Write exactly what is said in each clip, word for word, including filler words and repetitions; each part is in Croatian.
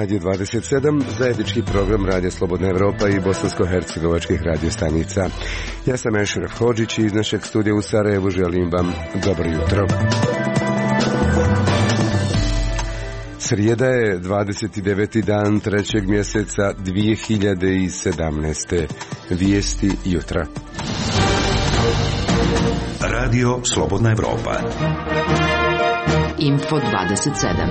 Radio dvadeset sedam, zajednički program Radija Slobodna Evropa i bosansko-hercegovačkih radiostanica. Ja sam Ešref Hodžić i iz našeg studija u Sarajevu želim vam dobro jutro. Srijeda je dvadeset deveti dan trećeg mjeseca dvije hiljade sedamnaeste. Vijesti jutra. Radio Slobodna Evropa. Info dvadeset sedam.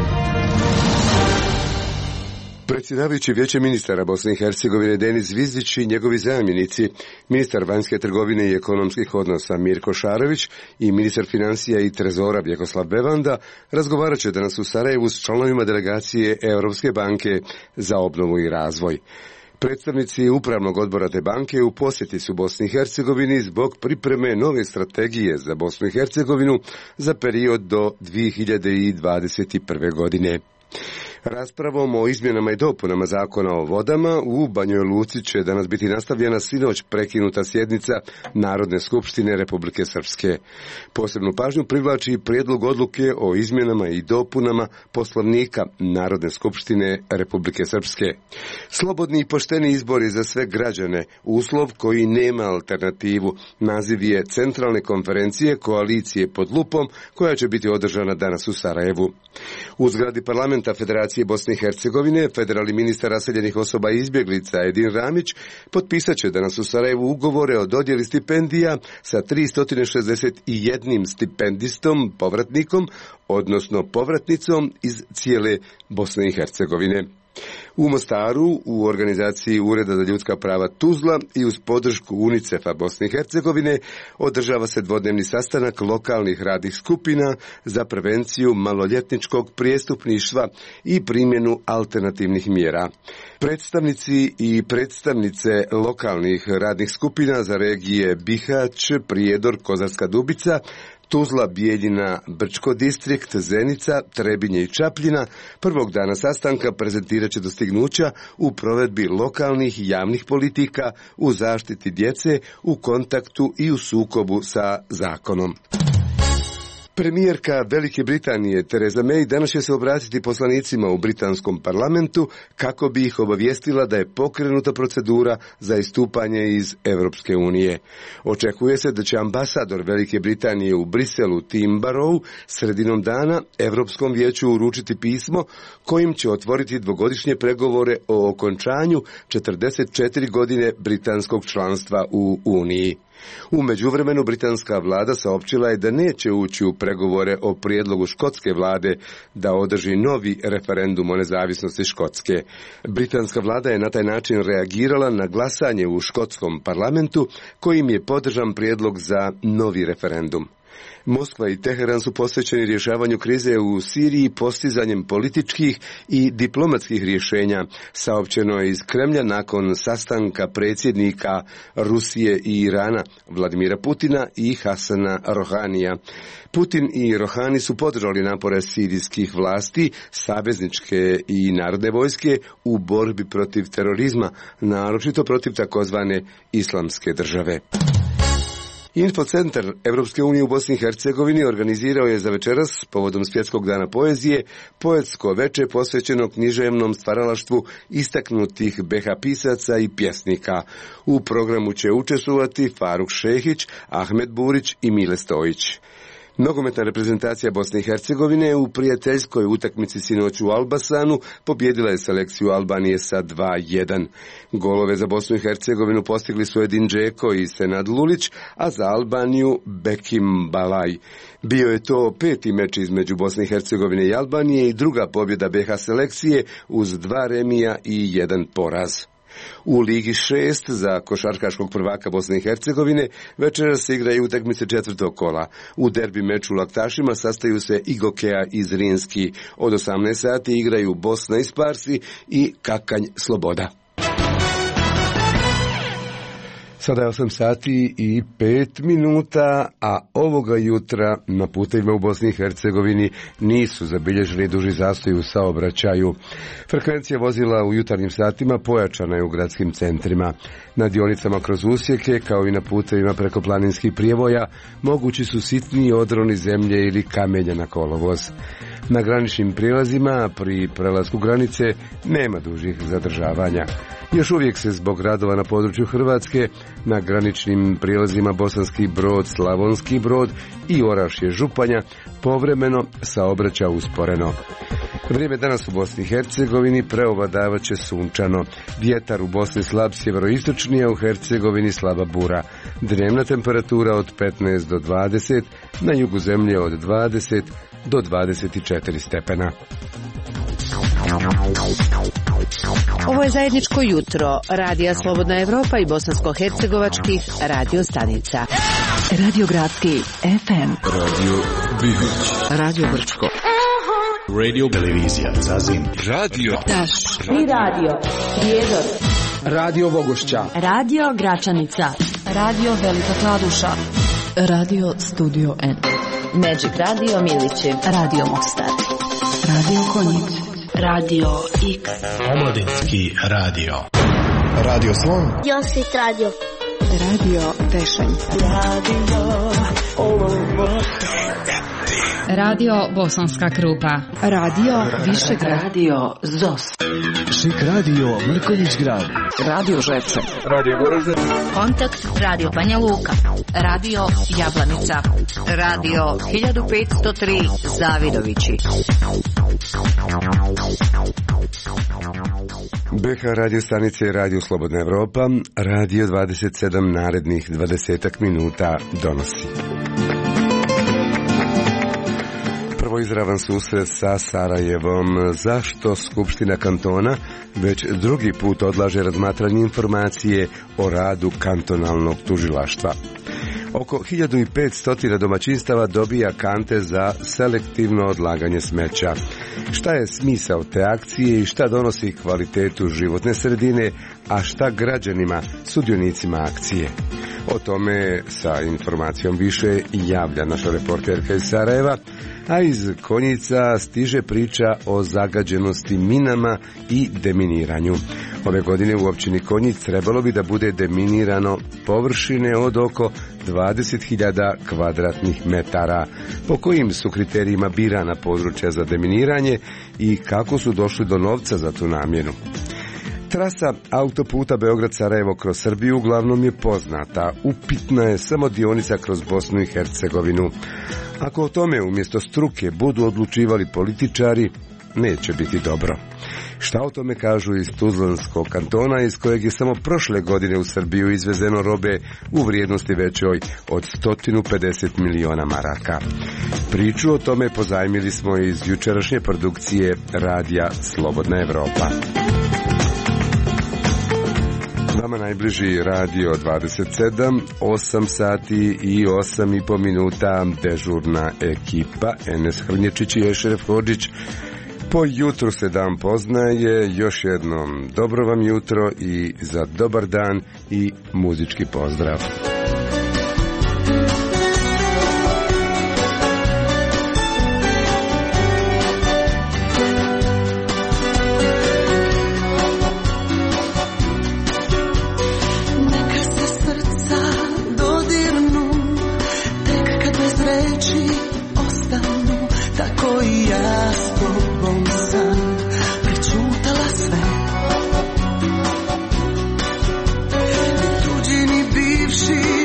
Predsjedavajući Vijeće ministara Bosne i Hercegovine Denis Zvizdić i njegovi zamjenici, ministar vanjske trgovine i ekonomskih odnosa Mirko Šarović i ministar financija i trezora Vjekoslav Bevanda razgovarat će danas u Sarajevu s članovima delegacije Europske banke za obnovu i razvoj. Predstavnici upravnog odbora te banke u posjeti su Bosni i Hercegovini zbog pripreme nove strategije za Bosnu i Hercegovinu za period do dvije hiljade dvadeset prve. godine. Raspravom o izmjenama i dopunama zakona o vodama u Banjoj Luci će danas biti nastavljena sinoć prekinuta sjednica Narodne skupštine Republike Srpske. Posebnu pažnju privlači prijedlog odluke o izmjenama i dopunama Poslovnika Narodne skupštine Republike Srpske. Slobodni i pošteni izbori za sve građane, uslov koji nema alternativu, naziv je Centralne konferencije koalicije pod lupom koja će biti održana danas u Sarajevu. U zgradi parlamenta Federacije Bosne i Hercegovine, federalni ministar raseljenih osoba i izbjeglica Edin Ramić potpisat će danas u Sarajevu ugovore o dodjeli stipendija sa tristo šezdeset jedan stipendistom povratnikom, odnosno povratnicom iz cijele Bosne i Hercegovine. U Mostaru, u organizaciji Ureda za ljudska prava Tuzla i uz podršku UNICEF-a Bosne i Hercegovine održava se dvodnevni sastanak lokalnih radnih skupina za prevenciju maloljetničkog prijestupništva i primjenu alternativnih mjera. Predstavnici i predstavnice lokalnih radnih skupina za regije Bihać, Prijedor, Kozarska Dubica, Tuzla, Bijeljina, Brčko distrikt, Zenica, Trebinje i Čapljina prvog dana sastanka prezentirat će dostignuća u provedbi lokalnih i javnih politika u zaštiti djece, u kontaktu i u sukobu sa zakonom. Premijerka Velike Britanije Theresa May danas će se obratiti poslanicima u britanskom parlamentu kako bi ih obavijestila da je pokrenuta procedura za istupanje iz Europske unije. Očekuje se da će ambasador Velike Britanije u Briselu Tim Barrow sredinom dana Europskom vijeću uručiti pismo kojim će otvoriti dvogodišnje pregovore o okončanju četrdeset četiri godine britanskog članstva u Uniji. U međuvremenu britanska vlada saopćila je da neće ući u pregovore o prijedlogu škotske vlade da održi novi referendum o nezavisnosti Škotske. Britanska vlada je na taj način reagirala na glasanje u škotskom parlamentu kojim je podržan prijedlog za novi referendum. Moskva i Teheran su posvećeni rješavanju krize u Siriji postizanjem političkih i diplomatskih rješenja, saopćeno je iz Kremlja nakon sastanka predsjednika Rusije i Irana Vladimira Putina i Hasana Rohanija. Putin i Rohani su podržali napore sirijskih vlasti, savezničke i narodne vojske u borbi protiv terorizma, naročito protiv takozvane islamske države. Infocentar Europske unije u Bosni i Hercegovini organizirao je za večeras, povodom Svjetskog dana poezije, poetsko veče posvećeno književnom stvaralaštvu istaknutih be ha pisaca i pjesnika. U programu će učestvovati Faruk Šehić, Ahmet Burić i Mile Stojić. Nogometna reprezentacija Bosne i Hercegovine u prijateljskoj utakmici sinoć u Albasanu pobjedila je selekciju Albanije sa dva jedan. Golove za Bosnu i Hercegovinu postigli su Edin Džeko i Senad Lulić, a za Albaniju Bekim Balaj. Bio je to peti meč između Bosne i Hercegovine i Albanije i druga pobjeda be ha selekcije uz dva remija i jedan poraz. U Ligi šest za košarkaškog prvaka Bosne i Hercegovine večeras se igraju utakmice četvrtog kola. U derbi meču u Laktašima sastaju se i Gokeja i Zrinski. Od osamnaest sati igraju Bosna i Sparsi i Kakanj Sloboda. Sada je osam sati i pet minuta, a ovoga jutra na putevima u Bosni i Hercegovini nisu zabilježeni duži zastoj u saobraćaju. Frekvencija vozila u jutarnjim satima pojačana je u gradskim centrima. Na dionicama kroz usjeke, kao i na putevima preko planinskih prijevoja, mogući su sitniji odroni zemlje ili kamenja na kolovoz. Na graničnim prijelazima pri prelasku granice nema dužih zadržavanja. Još uvijek se zbog radova na području Hrvatske na graničnim prijelazima Bosanski Brod, Slavonski Brod i Orašje Županja povremeno saobraća usporeno. Vrijeme danas u Bosni i Hercegovini preovladavat će sunčano. Vjetar u Bosni slab sjeveroistočni, a u Hercegovini slaba bura. Dnevna temperatura od petnaest do dvadeset, na jugu zemlje od dvadeset do dvadeset četiri stepena. Ovo je zajedničko jutro Radija Slobodna Evropa i bosansko-hercegovačkih radio stanica. Radio Gradski F M, Radio Bihoć, Radio Brčko, Radio Televizija Zazin, Radio Taš i Radio Prijedor, Radio Vogošća, Radio Gračanica, Radio Velika Kladuša, Radio Studio N, Magic Radio Milići, Radio Mostar, Radio Konjic, Radio X, Omladinski radio, Radio Slon, Josit Radio, Radio Tešanj, Radio Olovo, Radio Bosanska Krupa, Radio Višegrad, Radio Zos, Šik radio Mrkonjić Grad, Radio Žepče, Radio Goražde, Kontakt Radio Banja Luka, Radio Jablanica, Radio hiljadu petsto tri Zavidovići. B H radio stanice je Radio Slobodna Evropa, Radio dvadeset sedam narednih dvadesetak minuta donosi. Prvo izravan susret sa Sarajevom. Zašto Skupština kantona već drugi put odlaže razmatranje informacije o radu kantonalnog tužilaštva? Oko hiljadu petsto domaćinstava dobija kante za selektivno odlaganje smeća. Šta je smisao te akcije i šta donosi kvalitetu životne sredine, a šta građanima, sudionicima akcije? O tome sa informacijom više javlja naša reporterka iz Sarajeva, a iz Konjica stiže priča o zagađenosti minama i deminiranju. Ove godine u općini Konjic trebalo bi da bude deminirano površine od oko dvadeset hiljada kvadratnih metara. Po kojim su kriterijima birana područja za deminiranje i kako su došli do novca za tu namjenu? Trasa autoputa Beograd-Sarajevo kroz Srbiju uglavnom je poznata. Upitna je samo dionica kroz Bosnu i Hercegovinu. Ako o tome umjesto struke budu odlučivali političari, neće biti dobro. Šta o tome kažu iz Tuzlanskog kantona, iz kojeg je samo prošle godine u Srbiju izvezeno robe u vrijednosti većoj od sto pedeset miliona maraka. Priču o tome pozajmili smo iz jučerašnje produkcije Radija Slobodna Evropa. Vama najbliži Radio dvadeset sedam, osam sati i osam i po minuta, dežurna ekipa, Enes Hrnječić i Ešeref Hodžić. Po jutru se dan poznaje, još jednom dobro vam jutro i za dobar dan i muzički pozdrav. Tuđi ni bivši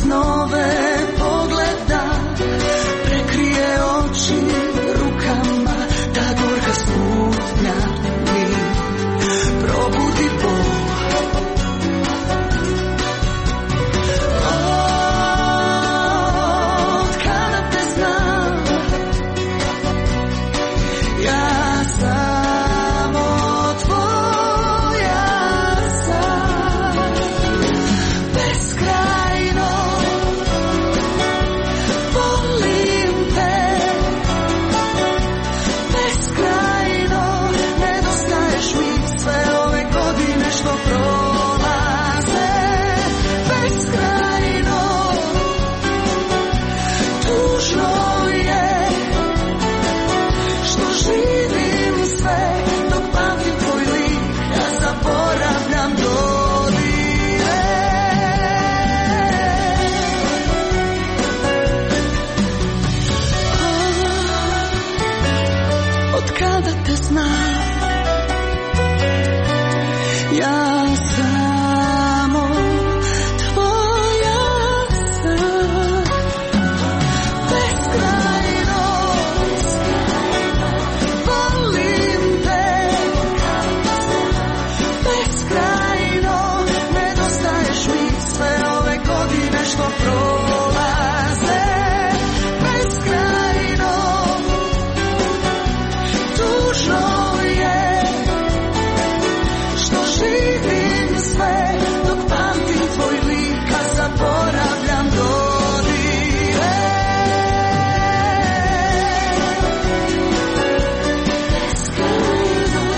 snove pogleda, prekrije oči rukama, ta gorka slutnja mi probudi bol. Od kada te znam, ja samo tvoja sam, beskrajno volim te, beskrajno nedostaješ mi sve ove godine što prolaze, beskrajno tužno je što živim sve dok pamtim tvoj lik, ja zaboravljam dodire. Od kada te znam, ja samo tvoja sam, beskrajno volim te, beskrajno nedostaješ mi sve ove godine što prolaze, beskrajno tužno je što živim sve dok pamtim tvoj lik, a zaboravljam dodire. Beskrajno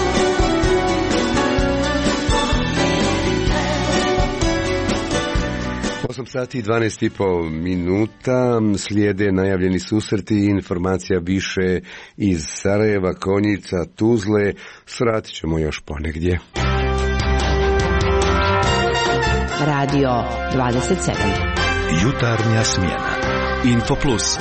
osam sati i dvanaest i po minuta, slijede najavljeni susreti i informacija više iz Sarajeva, Konjica, Tuzle. Svratit ćemo još ponegdje. Radio dvadeset sedam. Jutarnja smjena. Info Plus.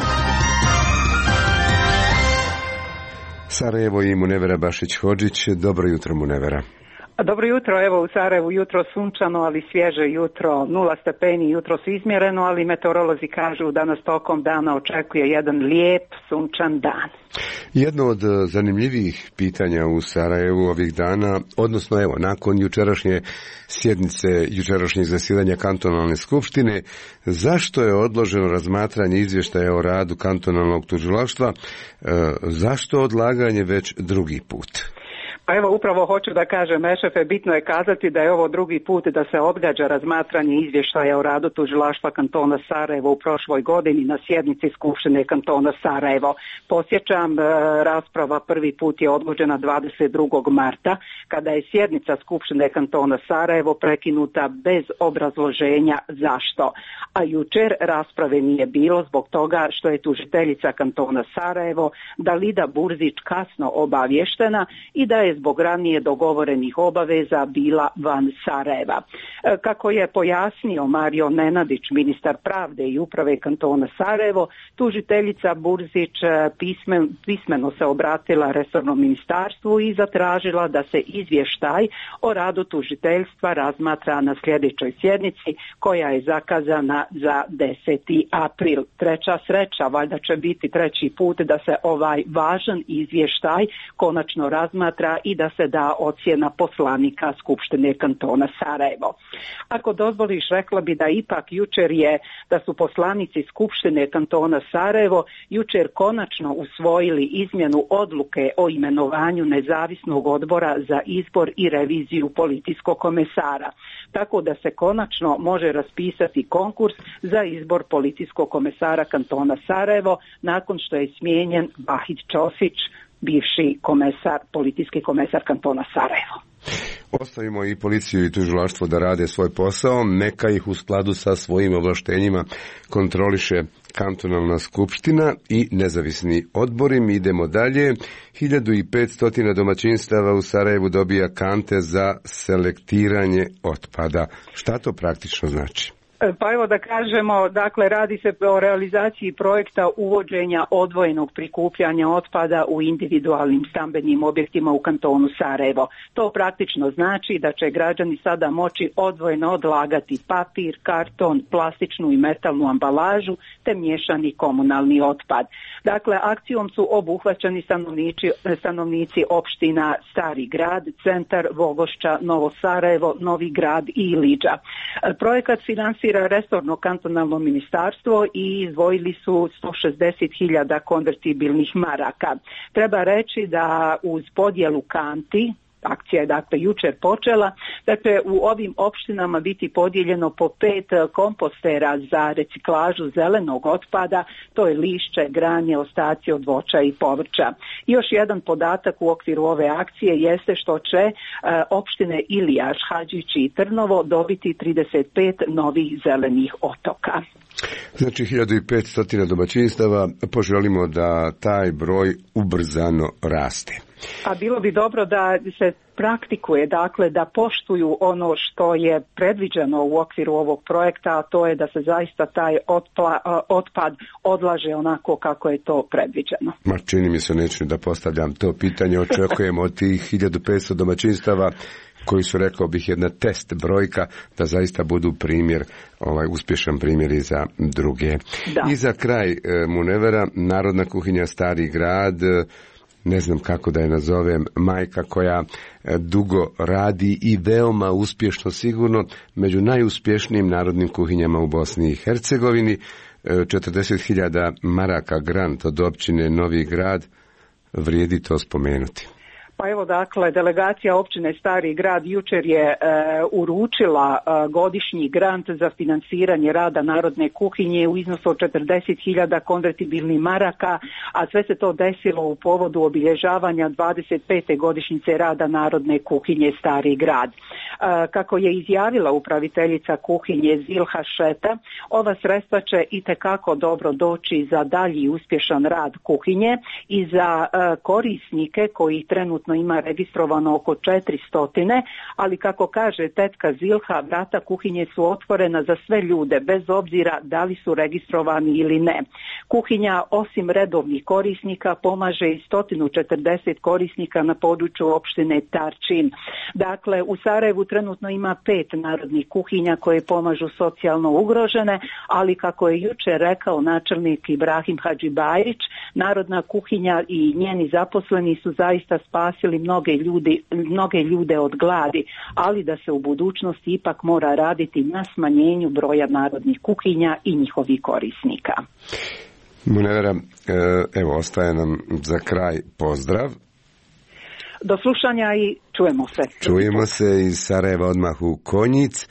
Sarajevo i Munevera Bašić-Hodžić. Dobro jutro, Munevera. Dobro jutro, evo u Sarajevu jutro sunčano, ali svježe jutro, nula stepeni, jutro su izmjereno, ali meteorolozi kažu da nas tokom dana očekuje jedan lijep sunčan dan. Jedno od zanimljivijih pitanja u Sarajevu ovih dana, odnosno evo, nakon jučerašnje sjednice, jučerašnjeg zasjedanja kantonalne skupštine, zašto je odloženo razmatranje izvještaja o radu kantonalnog tužilaštva, e, zašto odlaganje već drugi put? Pa evo upravo hoću da kažem, Ešefe, bitno je kazati da je ovo drugi put da se odgađa razmatranje izvještaja o radu tužilaštva kantona Sarajevo u prošloj godini na sjednici Skupštine kantona Sarajevo. Posjećam, rasprava prvi put je odgođena dvadeset drugog marta, kada je sjednica Skupštine kantona Sarajevo prekinuta bez obrazloženja zašto. A jučer rasprave nije bilo zbog toga što je tužiteljica kantona Sarajevo Dalida Burzić kasno obavještena i da je zbog ranije dogovorenih obaveza bila van Sarajeva. Kako je pojasnio Mario Nenadić, ministar pravde i uprave kantona Sarajevo, tužiteljica Burzić pismen, pismeno se obratila resornom ministarstvu i zatražila da se izvještaj o radu tužiteljstva razmatra na sljedećoj sjednici koja je zakazana za deseti april. Treća sreća, valjda će biti treći put da se ovaj važan izvještaj konačno razmatra i da se da ocjena poslanika Skupštine kantona Sarajevo. Ako dozvoliš, rekla bi da ipak jučer je, da su poslanici Skupštine kantona Sarajevo jučer konačno usvojili izmjenu odluke o imenovanju nezavisnog odbora za izbor i reviziju policijskog komesara. Tako da se konačno može raspisati konkurs za izbor policijskog komesara kantona Sarajevo nakon što je smijenjen Vahid Ćosić, bivši komesar, policijski komesar kantona Sarajevo. Ostavimo i policiju i tužilaštvo da rade svoj posao, neka ih u skladu sa svojim ovlaštenjima kontroliše kantonalna skupština i nezavisni odbori. Mi idemo dalje. hiljadu petsto domaćinstava u Sarajevu dobija kante za selektiranje otpada. Šta to praktično znači? Pa evo da kažemo, dakle radi se o realizaciji projekta uvođenja odvojenog prikupljanja otpada u individualnim stambenim objektima u kantonu Sarajevo. To praktično znači da će građani sada moći odvojeno odlagati papir, karton, plastičnu i metalnu ambalažu te miješani komunalni otpad. Dakle, akcijom su obuhvaćeni stanovnici, stanovnici opština Stari Grad, Centar, Vogošća, Novo Sarajevo, Novi Grad i Iliđa. Projekat finansira resorno kantonalno ministarstvo i izdvojili su sto šezdeset hiljada konvertibilnih maraka. Treba reći da uz podjelu kanti, akcija je dakle jučer počela, dakle u ovim opštinama biti podijeljeno po pet kompostera za reciklažu zelenog otpada, to je lišće, granje, ostaci od voća i povrća. I još jedan podatak u okviru ove akcije jeste što će e, opštine Ilijaš, Hadžić i Trnovo dobiti trideset pet novih zelenih otoka. Znači hiljadu petsto domaćinstava, poželimo da taj broj ubrzano raste. A bilo bi dobro da se praktikuje, dakle da poštuju ono što je predviđeno u okviru ovog projekta, a to je da se zaista taj otpla, otpad odlaže onako kako je to predviđeno. Ma čini mi se, neću da postavljam to pitanje, očekujemo od tih hiljadu petsto domaćinstava koji su, rekao bih, jedna test brojka, da zaista budu primjer, ovaj uspješan primjer i za druge. Da. I za kraj, Munevera, Narodna kuhinja Stari Grad, ne znam kako da je nazovem, majka koja dugo radi i veoma uspješno, sigurno među najuspješnijim narodnim kuhinjama u Bosni i Hercegovini, četrdeset hiljada maraka grant od općine Novi Grad, vrijedi to spomenuti. Pa evo dakle, delegacija općine Stari Grad jučer je e, uručila e, godišnji grant za financiranje rada narodne kuhinje u iznosu od četrdeset hiljada konvertibilnih maraka, a sve se to desilo u povodu obilježavanja dvadeset pete godišnjice rada narodne kuhinje Stari Grad. E, kako je izjavila upraviteljica kuhinje Zilha Šeta, ova sredstva će itekako dobro doći za dalji uspješan rad kuhinje i za e, korisnike koji trenutno ima registrovano oko četiristo, ali kako kaže tetka Zilha, vrata kuhinje su otvorena za sve ljude, bez obzira da li su registrovani ili ne. Kuhinja, osim redovnih korisnika, pomaže i sto četrdeset korisnika na području opštine Tarčin. Dakle, u Sarajevu trenutno ima pet narodnih kuhinja koje pomažu socijalno ugrožene, ali kako je jučer rekao načelnik Ibrahim Hadžibajrić, narodna kuhinja i njeni zaposleni su zaista spasili mnoge ljudi, mnoge ljude od gladi, ali da se u budućnosti ipak mora raditi na smanjenju broja narodnih kuhinja i njihovih korisnika. Munevera, evo ostaje nam za kraj pozdrav. Do slušanja i čujemo se. Čujemo se iz Sarajeva odmah u Konjic.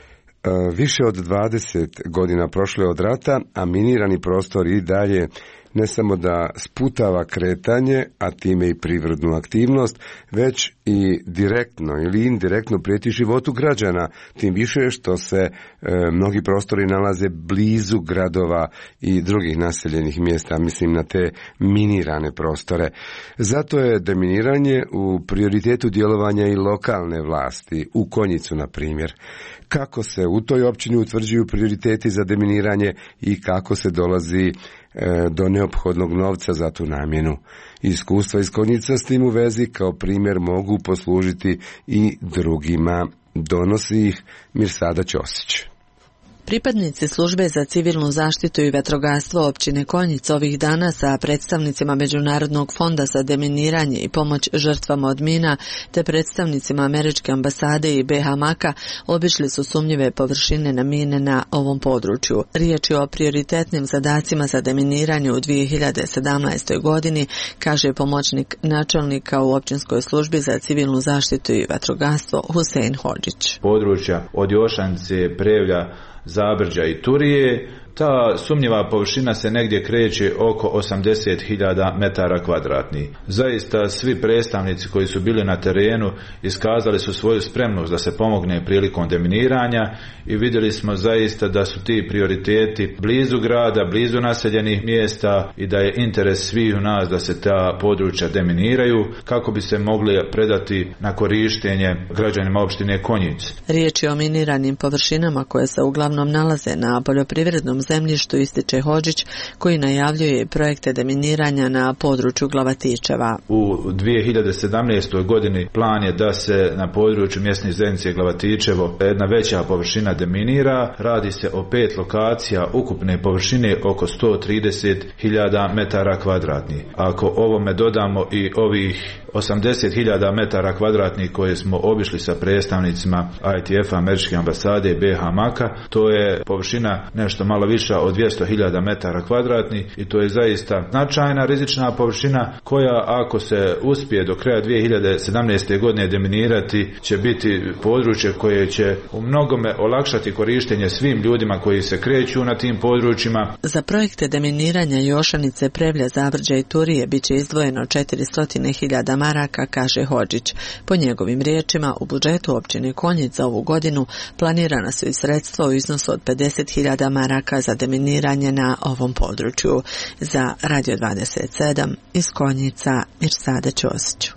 Više od dvadeset godina prošlo je od rata, a minirani prostor i dalje ne samo da sputava kretanje, a time i privrednu aktivnost, već i direktno ili indirektno prijeti životu građana, tim više što se e, mnogi prostori nalaze blizu gradova i drugih naseljenih mjesta, mislim na te minirane prostore. Zato je deminiranje u prioritetu djelovanja i lokalne vlasti, u Konjicu na primjer. Kako se u toj općini utvrđuju prioriteti za deminiranje i kako se dolazi do neophodnog novca za tu namjenu. Iskustva iz Konjica s tim u vezi kao primjer mogu poslužiti i drugima. Donosi ih Mirsada Ćosić. Pripadnici službe za civilnu zaštitu i vatrogastvo općine Konjic ovih dana sa predstavnicima Međunarodnog fonda za deminiranje i pomoć žrtvama od mina te predstavnicima Američke ambasade i B H Maka obišli su sumnjive površine na mine na ovom području. Riječ je o prioritetnim zadacima za deminiranje u dvije hiljade sedamnaestoj godini, kaže pomoćnik načelnika u općinskoj službi za civilnu zaštitu i vatrogastvo Husein Hodžić. Područja od Jošanice, Prevlja, Zabrđa i Turije Ta sumnjiva površina se negdje kreće oko osamdeset hiljada metara kvadratnih. Zaista svi predstavnici koji su bili na terenu iskazali su svoju spremnost da se pomogne prilikom deminiranja i vidjeli smo zaista da su ti prioriteti blizu grada, blizu naseljenih mjesta i da je interes svih u nas da se ta područja deminiraju kako bi se mogli predati na korištenje građanima opštine Konjic. Riječ je o miniranim površinama koje se uglavnom nalaze na poljoprivrednom zemljištu, ističe Hodžić, koji najavljuje projekte deminiranja na području Glavatičeva. U dvije hiljade sedamnaestoj godini plan je da se na području mjesne zajednice Glavatičevo jedna veća površina deminira. Radi se o pet lokacija ukupne površine oko sto trideset hiljada metara kvadratnih. Ako ovome dodamo i ovih osamdeset hiljada metara kvadratnih koje smo obišli sa predstavnicima I T F Američke ambasade B H Maka, to je površina nešto malo viša od dvjesto hiljada metara kvadratnih i to je zaista značajna rizična površina koja, ako se uspije do kraja dvije hiljade sedamnaeste godine deminirati, će biti područje koje će u mnogome olakšati korištenje svim ljudima koji se kreću na tim područjima. Za projekte deminiranja Jošanice, Prevlja, Zavrđa i Turije biće izdvojeno četiristo hiljada maraka, kaže Hodžić. Po njegovim riječima, u budžetu općine Konjic za ovu godinu planirana su i sredstva u iznosu od pedeset hiljada maraka za deminiranje na ovom području. Za Radio dvadeset sedam iz Konjica, Mirsada Ćosić.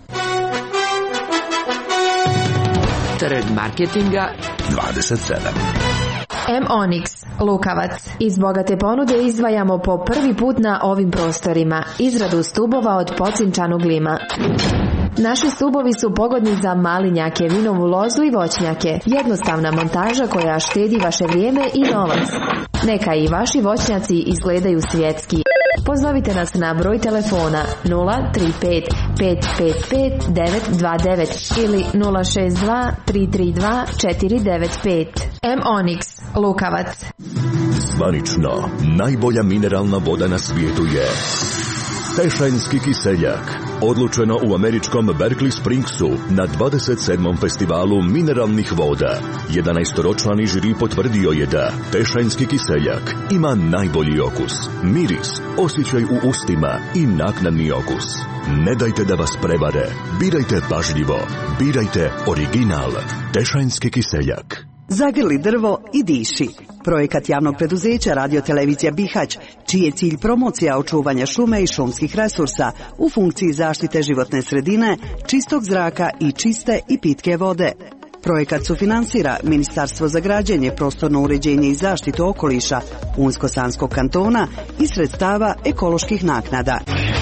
Trg marketinga dvadeset sedam. M-Onyx, Lukavac. Iz bogate ponude izdvajamo po prvi put na ovim prostorima izradu stubova od pocinčanog lima. Naši stubovi su pogodni za malinjake, vinovu lozu i voćnjake. Jednostavna montaža koja štedi vaše vrijeme i novac. Neka i vaši voćnjaci izgledaju svjetski. Pozovite nas na broj telefona nula tri pet pet pet pet devet dva devet ili nula šest dva tri tri dva četiri devet pet. M-Onyx, Lukavac. Zvanično, najbolja mineralna voda na svijetu je Tešanjski kiseljak. Odlučeno u američkom Berkeley Springsu na dvadeset sedmom festivalu mineralnih voda. jedanaestoročlani žiri potvrdio je da Tešanjski kiseljak ima najbolji okus, miris, osjećaj u ustima i naknadni okus. Ne dajte da vas prevare. Birajte pažljivo. Birajte original. Tešanjski kiseljak. Zagrli drvo i diši. Projekat javnog preduzeća Radio-televizija Bihać, čiji je cilj promocija očuvanja šume i šumskih resursa u funkciji zaštite životne sredine, čistog zraka i čiste i pitke vode. Projekat sufinansira Ministarstvo za građenje, prostorno uređenje i zaštitu okoliša Unsko-Sanskog kantona i sredstava ekoloških naknada.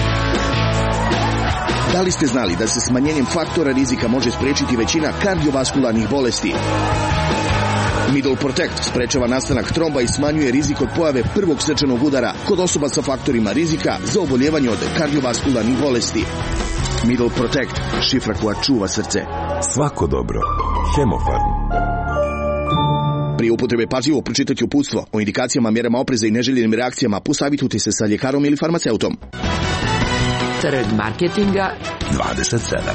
Da li ste znali da se smanjenjem faktora rizika može spriječiti većina kardiovaskularnih bolesti? Middle Protect sprečava nastanak tromba i smanjuje rizik od pojave prvog srčanog udara kod osoba sa faktorima rizika za oboljevanje od kardiovaskularnih bolesti. Middle Protect, šifra koja čuva srce. Svako dobro. Hemofarm. Prije upotrebe pažljivo pročitati uputstvo o indikacijama, mjerama opreza i neželjenim reakcijama, posavitujte se sa ljekarom ili farmaceutom. Trg marketinga dvadeset sedam.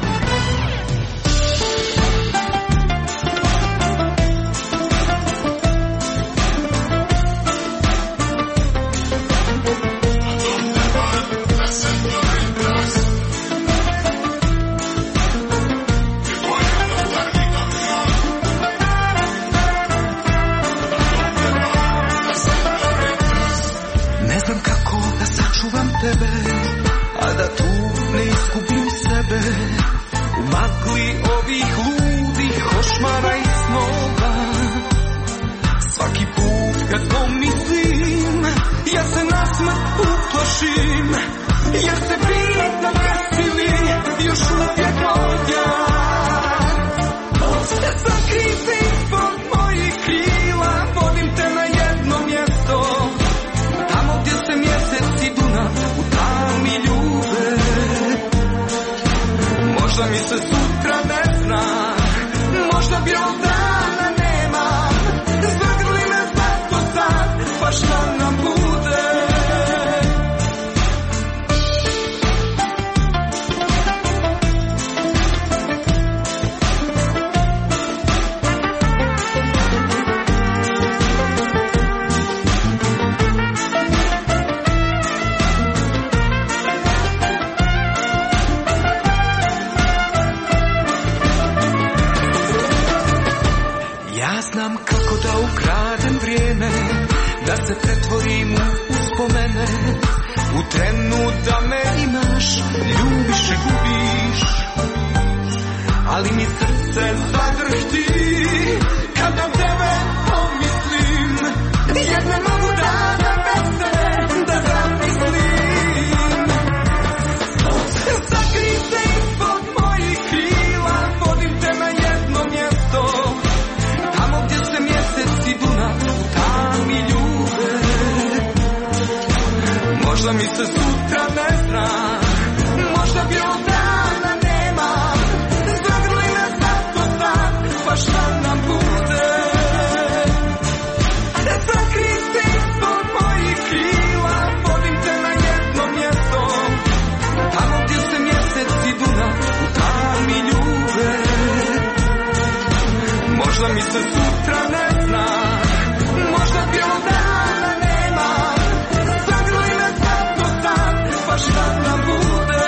kako da ukradem vrijeme, da se pretvorim u uspomene, u trenu da me imaš, ljubiš i gubiš, ali mi srce zadrhti kad na tebe pomislim, jer ne mogu da da bez tebe da zamislim. Sakri se ispod mojih krila, vodim te na jedno mjesto, tamo gdje se mjesec i Dunav u tami ljube. Možda mi se sutra ne zna, možda bi od dana nema, zagrli me zato znam, pa šta nam bude. Sakri se ispod mojih krila, vodim te na jedno mjesto, tamo gdje se mjesec i Dunav u tami ljube. Možda mi se sutra ne zna, možda bi od dana nema, zagrli me zato znam, pa šta nam bude.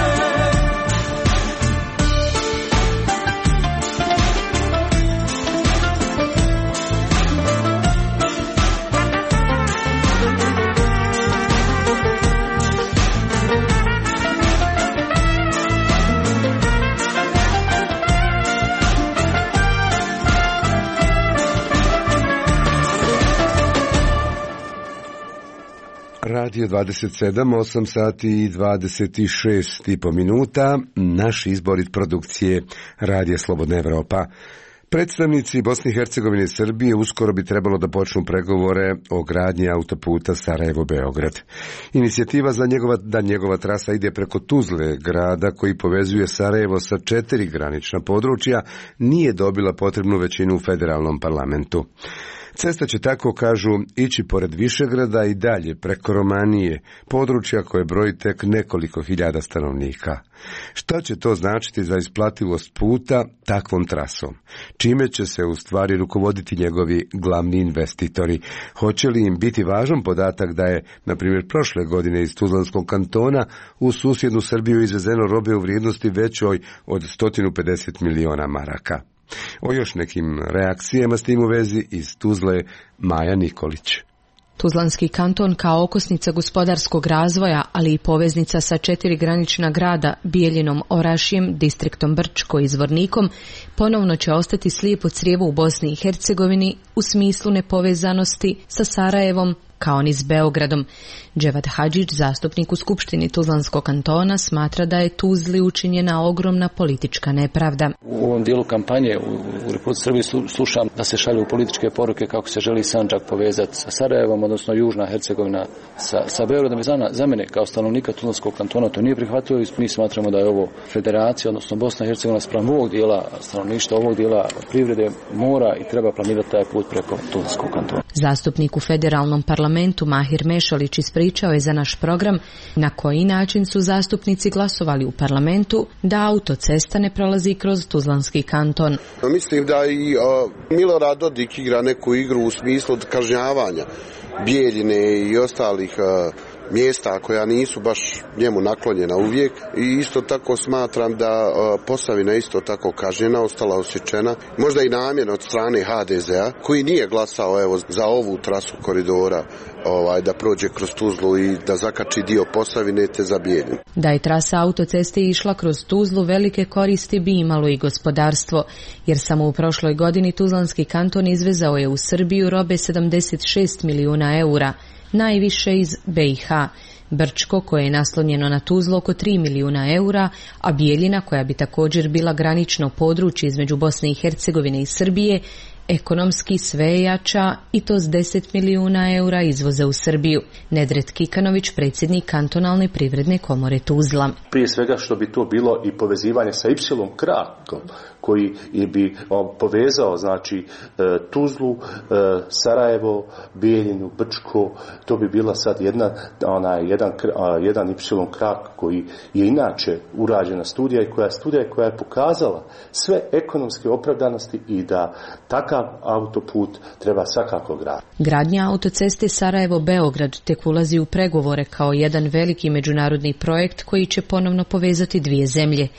Radio dvadeset sedam, osam sati i dvadeset šest i po minuta, naš izbor iz produkcije Radija Slobodna Evropa. Predstavnici Bosne i Hercegovine i Srbije uskoro bi trebalo da počnu pregovore o gradnji autoputa Sarajevo-Beograd. Inicijativa za njegova, da njegova trasa ide preko Tuzle, grada koji povezuje Sarajevo sa četiri granična područja, nije dobila potrebnu većinu u federalnom parlamentu. Cesta će, tako kažu, ići pored Višegrada i dalje preko Romanije, područja koje broji tek nekoliko hiljada stanovnika. Šta će to značiti za isplativost puta takvom trasom? Čime će se u stvari rukovoditi njegovi glavni investitori? Hoće li im biti važan podatak da je, na primjer, prošle godine iz Tuzlanskog kantona u susjednu Srbiju izvezeno robe u vrijednosti većoj od sto pedeset miliona maraka? O još nekim reakcijama s tim u vezi iz Tuzle Maja Nikolić. Tuzlanski kanton kao okosnica gospodarskog razvoja, ali i poveznica sa četiri granična grada, Bijeljinom, Orašjem, distriktom Brčko i Zvornikom, ponovno će ostati slijepo crijevo u Bosni i Hercegovini u smislu nepovezanosti sa Sarajevom, kao ni s Beogradom. Dževad Hadžić, zastupnik u Skupštini Tuzlanskog kantona, smatra da je Tuzli učinjena ogromna politička nepravda. U ovom dijelu kampanje u, u Republici Srbiji slušam da se šalju političke poruke kako se želi Sandžak povezati sa Sarajevom, odnosno Južna Hercegovina sa, sa Beogradom. Za, za mene, kao stanovnika Tuzlanskog kantona, to nije prihvatljivo i mi smatramo da je ovo federacija, odnosno Bosna i Hercegovina spram ovog dijela stanovništva, ovog dijela privrede mora i treba planirati taj put preko Tuzlanskog kantona. Zastupnik u federalnom parlamentu Mahir Mešalić ispričao je za naš program na koji način su zastupnici glasovali u parlamentu da autocesta ne prolazi kroz Tuzlanski kanton. Mislim da i uh, Milorad Dodik igra neku igru u smislu kažnjavanja Bijeljine i ostalih uh, mjesta koja nisu baš njemu naklonjena uvijek i isto tako smatram da uh, Posavina isto tako kažnjena, ostala osjećena, možda i namjerno od strane ha de ze a koji nije glasao evo za ovu trasu koridora ovaj, da prođe kroz Tuzlu i da zakači dio Posavine te za Bijeljinu. Da je trasa autoceste išla kroz Tuzlu, velike koristi bi imalo i gospodarstvo, jer samo u prošloj godini Tuzlanski kanton izvezao je u Srbiju robe sedamdeset šest milijuna eura, najviše iz be i ha. Brčko, koje je naslonjeno na Tuzlu, oko tri milijuna eura, a Bijeljina, koja bi također bila granično područje između Bosne i Hercegovine i Srbije, ekonomski sve jača i to s deset milijuna eura izvoza u Srbiju. Nedret Kikanović, predsjednik kantonalne privredne komore Tuzla. Prije svega što bi to bilo i povezivanje sa Y krakom koji bi povezao znači Tuzlu, Sarajevo, Bijeljinu, Brčko, to bi bila sad jedna, ona, jedan, jedan Y krak koji je inače urađena studija i koja je studija koja je pokazala sve ekonomske opravdanosti i da takav autoput treba svakako graditi. Gradnja autoceste Sarajevo-Beograd tek ulazi u pregovore kao jedan veliki međunarodni projekt koji će ponovno povezati dvije zemlje.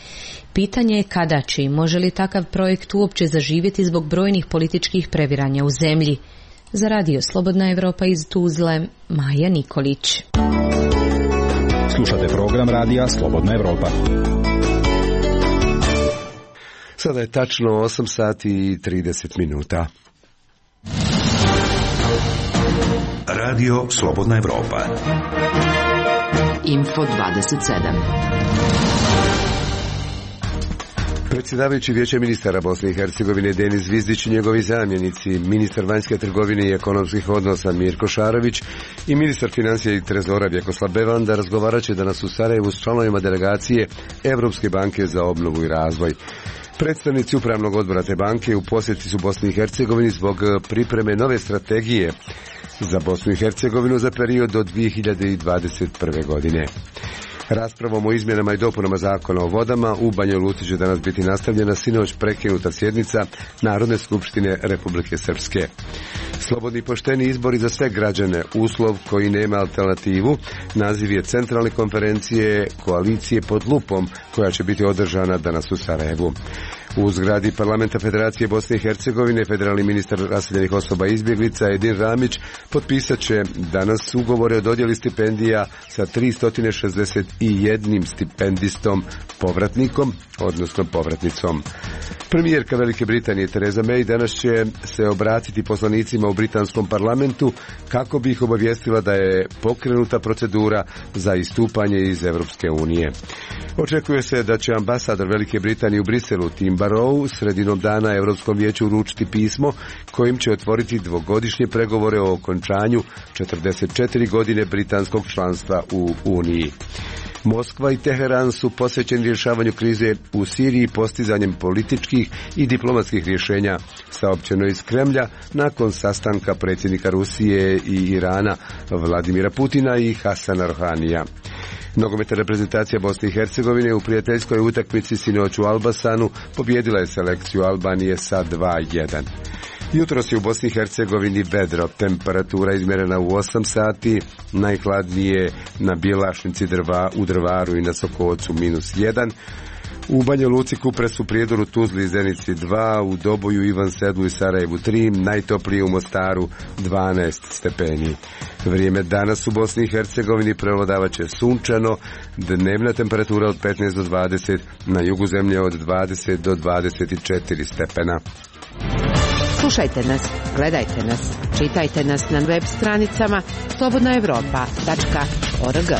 Pitanje je kada će i može li takav projekt uopće zaživjeti zbog brojnih političkih previranja u zemlji. Za Radio Slobodna Evropa iz Tuzle, Maja Nikolić. Slušate program Radija Slobodna Evropa. Sada je tačno osam sati i trideset minuta. Radio Slobodna Evropa. Info dvadeset sedam. Predsjedavajući Vijeća ministara Bosne i Hercegovine Denis Zvizdić i njegovi zamjenici, ministar vanjske trgovine i ekonomskih odnosa Mirko Šarović i ministar financija i trezora Vjekoslav Bevanda razgovarat će danas u Sarajevu s članovima delegacije Evropske banke za obnovu i razvoj. Predstavnici upravnog odbora te banke u posjeti su Bosni i Hercegovini zbog pripreme nove strategije za Bosnu i Hercegovinu za period do dvije hiljade dvadeset prve. godine. Raspravom o izmjenama i dopunama zakona o vodama u Banja Luci će danas biti nastavljena sinoć prekinuta sjednica Narodne skupštine Republike Srpske. Slobodni i pošteni izbori za sve građane, uslov koji nema alternativu, naziv je centralne konferencije koalicije pod lupom koja će biti održana danas u Sarajevu. U zgradi Parlamenta Federacije Bosne i Hercegovine federalni ministar raseljenih osoba i izbjeglica Edin Ramić potpisat će danas ugovore o dodjeli stipendija sa tristo šezdeset jedan stipendistom povratnikom, odnosno povratnicom. Premijerka Velike Britanije Theresa May danas će se obratiti poslanicima u britanskom parlamentu kako bi ih obavijestila da je pokrenuta procedura za istupanje iz Europske unije. Očekuje se da će ambasador Velike Britanije u Briselu Tim Barrow sredinom dana Europskom vijeću uručiti pismo kojim će otvoriti dvogodišnje pregovore o okončanju četrdeset četiri godine britanskog članstva u Uniji. Moskva i Teheran su posvećeni rješavanju krize u Siriji postizanjem političkih i diplomatskih rješenja, saopćeno iz Kremlja nakon sastanka predsjednika Rusije i Irana Vladimira Putina i Hasana Rohanija. Nogometna reprezentacija Bosne i Hercegovine u prijateljskoj utakmici sinoć u Albasanu pobijedila je selekciju Albanije sa dva jedan. Jutros je u Bosni i Hercegovini vedro, temperatura izmjerena u osam sati, najhladnije na Bjelašnici drva, u Drvaru i na Sokocu minus jedan. U Banja Luci, Kupresu, Prijedoru, Tuzli i Zenici dva, u Doboju, Ivan Sedlu i Sarajevu tri, najtoplije u Mostaru dvanaest stepeni. Vrijeme danas u Bosni i Hercegovini prevladavat će sunčano, dnevna temperatura od petnaest do dvadeset, na jugu zemlje od dvadeset do dvadeset četiri stepena. Slušajte nas, gledajte nas, čitajte nas na web stranicama slobodna evropa tačka org.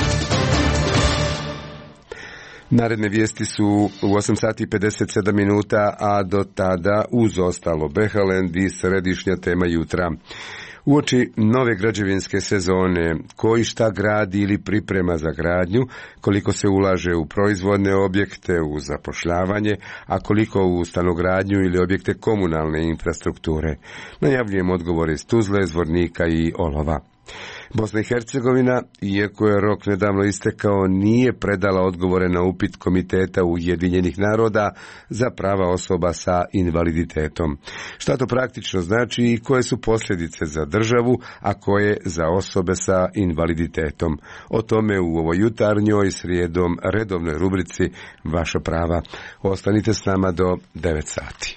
Naredne vijesti su u osam sati i pedeset sedam minuta, a do tada uz ostalo Behalend i središnja tema jutra. Uoči nove građevinske sezone, koji šta gradi ili priprema za gradnju, koliko se ulaže u proizvodne objekte, u zapošljavanje, a koliko u stanogradnju ili objekte komunalne infrastrukture. Najavljujem odgovore iz Tuzle, Zvornika i Olova. Bosna i Hercegovina, iako je rok nedavno istekao, nije predala odgovore na upit Komiteta Ujedinjenih naroda za prava osoba sa invaliditetom. Šta to praktično znači i koje su posljedice za državu, a koje za osobe sa invaliditetom? O tome u ovoj jutarnjoj srijedom redovnoj rubrici Vaša prava. Ostanite s nama do devet sati.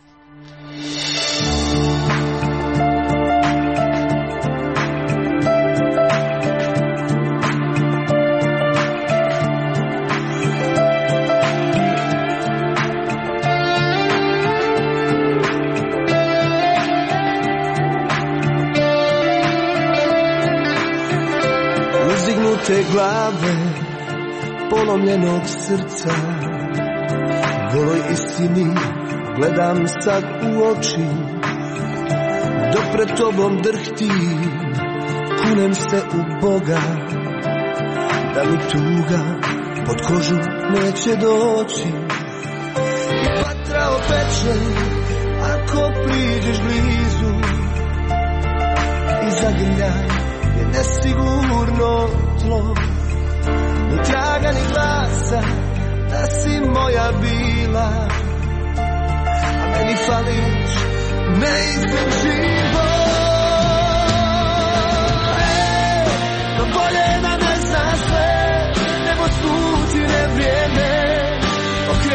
Te glave, polomljenog srca, goloj istini gledam sad u oči, dok pred tobom drhtim, kunem se u Boga, da mi tuga pod kožu neće doći. Vatra opeče, ako priđeš blizu, i zagrljaj je nesigurno tlo, ni traga ni glasa da si moja bila, a meni fališ neizlječivo. E, no bolje da ne znaš sve, nego sluti ne vrijeme, okrenuti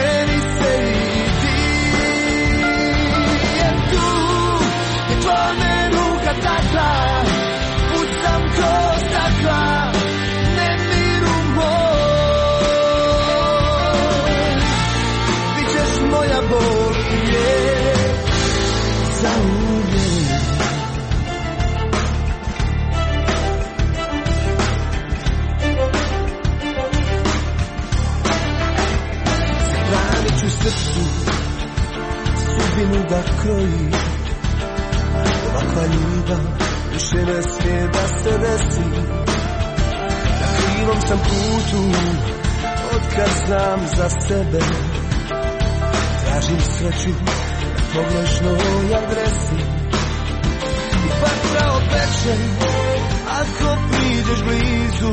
kroji. Ovakva ljubav više ne smije da se desi. Na krivom sam putu, otkad znam za sebe. Tražim sreću na pogrešnoj adresi. I vatra opeče, ako priđeš blizu.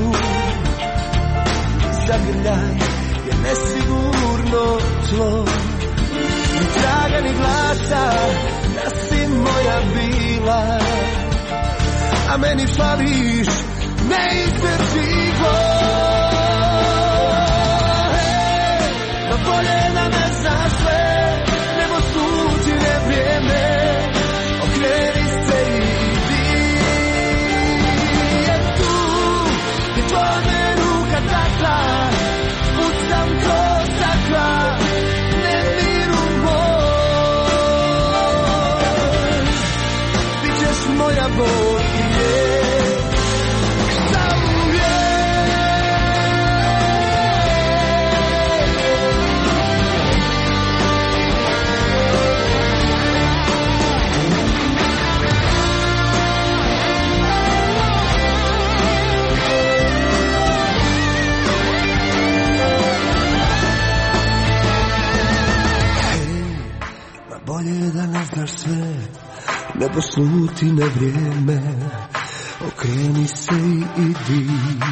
Zagrljaj je nesigurno tlo. Ni traga ni glasa, da si moja bila. A meni fališ neizbježivo. Hey, pa bolje da ne znaš sve, nego sutine vrijeme. Okreni se i idi. Jer tu je tvoja me ruka takla, pucam ko stakla, nemiru moj. Bićeš moja bol i je. Bolje da ne znaš sve, nebo sluti na vrijeme. Okreni se i idi.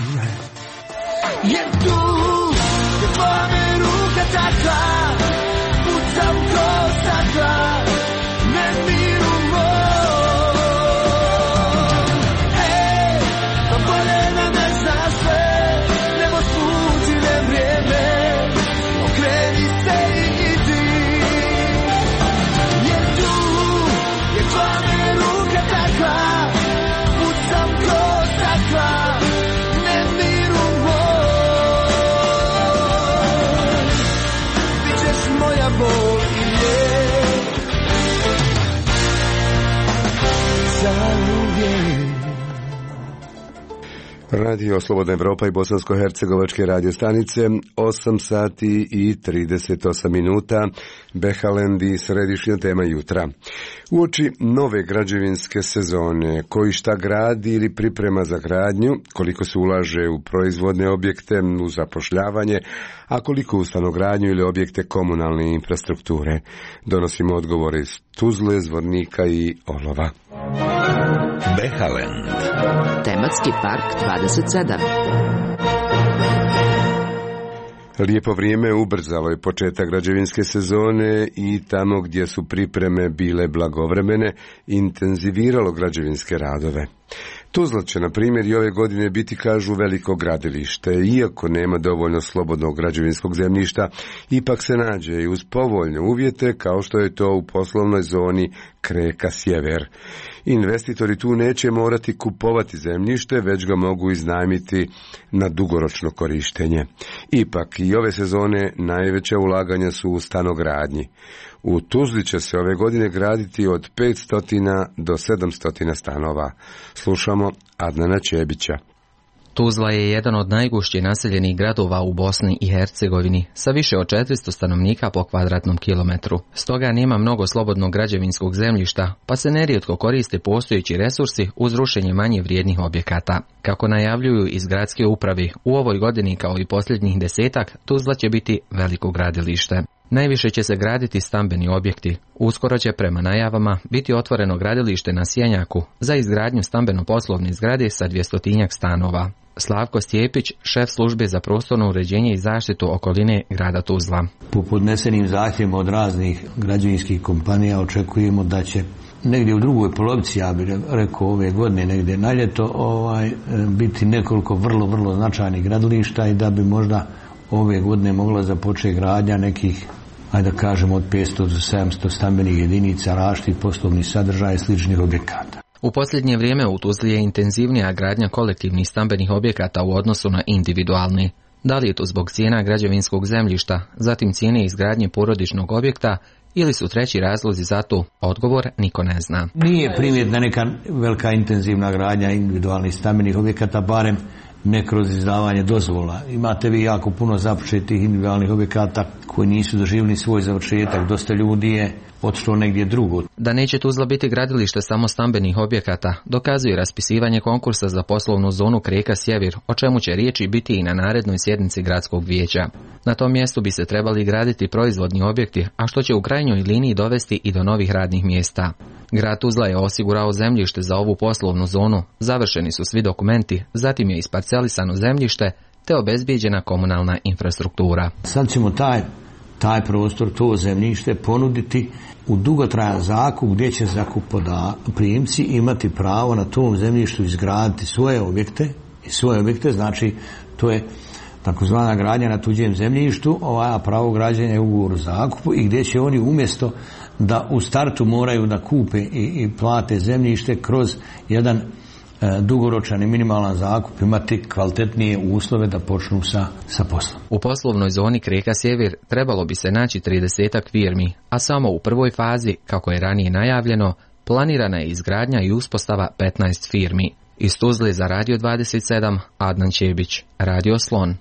Jer tu je tvoja me ruka takla, pucam ko stakla, nemiru moj. Ej, pa bolje da ne znaš sve, nebo sluti na vrijeme. Okreni se i idi. Tvoja me ruka takla, pucam ko stakla, nemiru moj. Bićeš moja bol i lijek, zauvijek. Radio Slobodna Evropa i bosansko-hercegovačke radio stanice, osam sati i trideset osam minuta, Behalend i središnja tema jutra. Uoči nove građevinske sezone, koji šta gradi ili priprema za gradnju, koliko se ulaže u proizvodne objekte, u zapošljavanje, a koliko u stanogradnju ili objekte komunalne infrastrukture. Donosimo odgovore iz Tuzle, Zvornika i Orlova. Behalend. Tematski park dvadeset sedam. Lijepo vrijeme ubrzalo je početak građevinske sezone i tamo gdje su pripreme bile blagovremene, intenziviralo građevinske radove. Tuzla će, na primjer, i ove godine biti, kažu, veliko gradilište. Iako nema dovoljno slobodnog građevinskog zemljišta, ipak se nađe i uz povoljne uvjete, kao što je to u poslovnoj zoni Kreka Sjever. Investitori tu neće morati kupovati zemljište, već ga mogu iznajmiti na dugoročno korištenje. Ipak i ove sezone najveća ulaganja su u stanogradnji. U Tuzli će se ove godine graditi od petsto do sedamsto stanova. Slušamo Adnana Čebića. Tuzla je jedan od najgušće naseljenih gradova u Bosni i Hercegovini, sa više od četiristo stanovnika po kvadratnom kilometru. Stoga nema mnogo slobodnog građevinskog zemljišta, pa se nerijetko koriste postojeći resursi uz rušenje manje vrijednih objekata. Kako najavljuju iz gradske uprave, u ovoj godini kao i posljednjih desetak, Tuzla će biti veliko gradilište. Najviše će se graditi stambeni objekti. Uskoro će prema najavama biti otvoreno gradilište na Sjenjaku za izgradnju stambeno-poslovne zgrade sa dvjestotinjak stanova. Slavko Stjepić, šef službe za prostorno uređenje i zaštitu okoline grada Tuzla. Po podnesenim zahtjevima od raznih građevinskih kompanija očekujemo da će negdje u drugoj polovici, ja bih rekao ove godine, negdje na ljeto, ovaj, biti nekoliko vrlo, vrlo značajnih gradilišta i da bi možda ove godine mogla započeti gradnja nekih, ajde da kažemo, od petsto do sedamsto stambenih jedinica, različitih poslovnih sadržaja i sličnih objekata. U posljednje vrijeme u Tuzli je intenzivnija gradnja kolektivnih stambenih objekata u odnosu na individualni. Da li je to zbog cijena građevinskog zemljišta, zatim cijene izgradnje porodičnog objekta ili su treći razlozi za to? Odgovor niko ne zna. Nije primjetna neka velika intenzivna gradnja individualnih stambenih objekata, barem ne kroz izdavanje dozvola. Imate vi jako puno započetih individualnih objekata koji nisu doživjeli svoj završetak. Dosta ljudi je otišlo negdje drugo. Da neće Tuzla biti gradilište samo stambenih objekata, dokazuje raspisivanje konkursa za poslovnu zonu Kreka Sjever, o čemu će riječi biti i na narednoj sjednici gradskog vijeća. Na tom mjestu bi se trebali graditi proizvodni objekti, a što će u krajnjoj liniji dovesti i do novih radnih mjesta. Grad Tuzla je osigurao zemljište za ovu poslovnu zonu, završeni su svi dokumenti, zatim je isparcelisano zemljište te obezbijeđena komunalna infrastruktura. Sad ćemo taj, taj prostor, to zemljište ponuditi u dugotrajan zakup gdje će zakupoprimci imati pravo na tom zemljištu izgraditi svoje objekte, i svoje objekte, znači to je takozvana gradnja na tuđem zemljištu, ova pravo građenja je ugovor o zakupu i gdje će oni umjesto da u startu moraju da kupe i, i plate zemljište kroz jedan e, dugoročan i minimalan zakup imati kvalitetnije uslove da počnu sa, sa poslom. U poslovnoj zoni Kreka Sjever trebalo bi se naći tridesetak firmi, a samo u prvoj fazi, kako je ranije najavljeno, planirana je izgradnja i uspostava petnaest firmi. Iz Tuzle za Radio dvadeset sedam, Adnan Čebić, Radio Slon.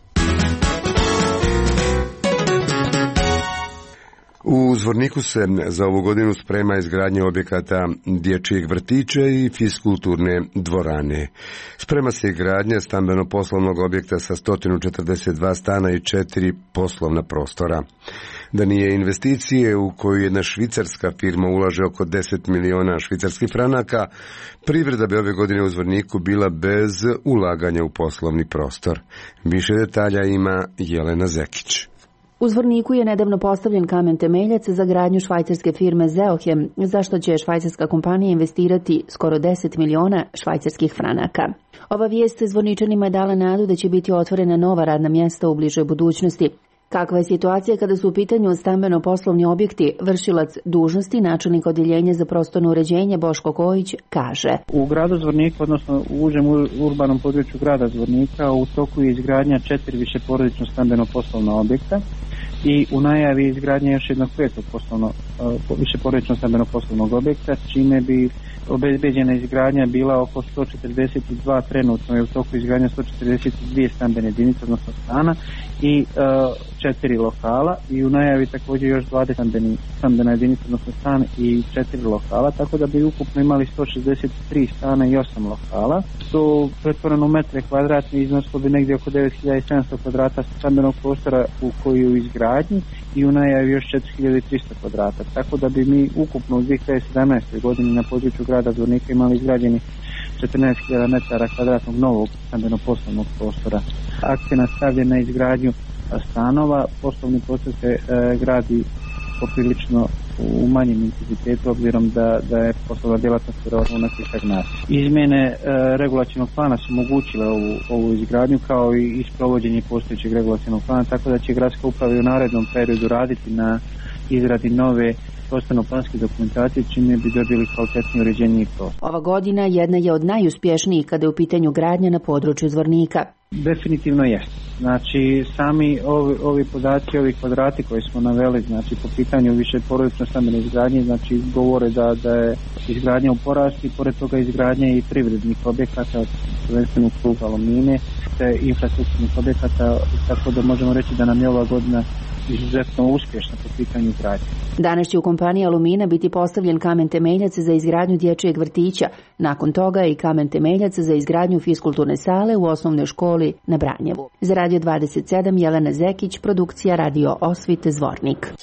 U Zvorniku se za ovu godinu sprema izgradnja objekata dječjeg vrtića i fiskulturne dvorane. Sprema se izgradnja stambeno-poslovnog objekta sa sto četrdeset dva stana i četiri poslovna prostora. Da nije investicije u koju jedna švicarska firma ulaže oko deset miliona švicarskih franaka, privreda bi ove godine u Zvorniku bila bez ulaganja u poslovni prostor. Više detalja ima Jelena Zekić. U Zvorniku je nedavno postavljen kamen temeljac za gradnju švajcarske firme Zeohem, za što će švajcarska kompanija investirati skoro deset miliona švajcarskih franaka. Ova vijest Zvorničanima je dala nadu da će biti otvorena nova radna mjesta u bližoj budućnosti. Kakva je situacija kada su u pitanju stambeno-poslovni objekti, vršilac dužnosti, načelnik odjeljenja za prostorno uređenje Boško Kojić kaže. U gradu Zvorniku, odnosno u užem urbanom području grada Zvornika, u toku je izgradnja četiri višeporodično stambeno-poslovna objekta i u najavi izgradnja još jednog petog poslovno, višeporodično stambeno-poslovnog objekta, čime bi obezbeđena izgradnja bila oko sto četrdeset dva, trenutno je u toku izgradnja sto četrdeset dvije stambene jedinice, odnosno stana i uh, četiri lokala i u najavi također još dvadeset stambeni, stambena jedinica, odnosno stan i četiri lokala, tako da bi ukupno imali sto šezdeset tri stana i osam lokala. To pretvoreno u metre kvadratni iznosilo bi negdje oko devet hiljada sedamsto kvadrata stambenog prostora u koji je u izgradnji i u najavi još četiri hiljade tristo kvadrata, tako da bi mi ukupno u dvije hiljade sedamnaestoj godini na području grada Zvornika imali izgrađeni četrnaest hiljada metara kvadratnog novog stambeno-poslovnog prostora. Akcija stavlja na izgradnju stanova, poslovni prostor se e, gradi poprilično u manjem intenzitetu, obzirom da, da je poslovna djelatnost vjerojatno u nekoj stagnaciji. Izmjene e, regulacionog plana su omogućile ovu, ovu izgradnju kao i isprovođenje postojećeg regulacionog plana, tako da će gradska uprava i u narednom periodu raditi na izradi nove prostorno-planske dokumentacije, čime bi dobili kvalitetnije uređenje prostora. Ova godina jedna je od najuspješnijih kada je u pitanju gradnja na području Zvornika. Definitivno jeste. Znači, sami ovi, ovi podaci, ovi kvadrati koji smo naveli, znači po pitanju više porodično stambene izgradnje, znači govore da, da je izgradnja u porastu i pored toga izgradnja i privrednih objekata, prvenstveno kruga Alumine, te infrastrukturnih objekata, tako da možemo reći da nam je ova godina izuzetno uspješna po pitanju gradnje. Danas će u kompaniji Alumina biti postavljen kamen temeljac za izgradnju dječjeg vrtića. Nakon toga i kamen temeljac za izgradnju fiskulturne sale u osnovnoj školi na Branjevu. Za Radio dvadeset sedam Jelena Zekić, produkcija Radio Osvit Zvornik.